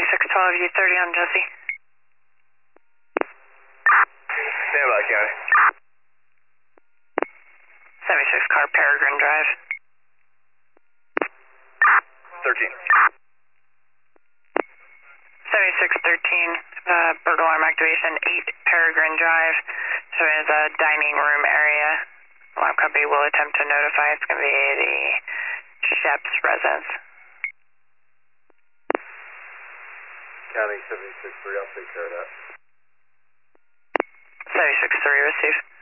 7612 U30 on Jesse. Stand by, County. 76 car, Peregrine Drive. 13. 7613, burglar alarm activation, 8 Peregrine Drive. So it's a dining room area. Alarm company will attempt to notify. It's going to be the Shep's residence. County 76-3, I'll take care of that. 76-3, receive.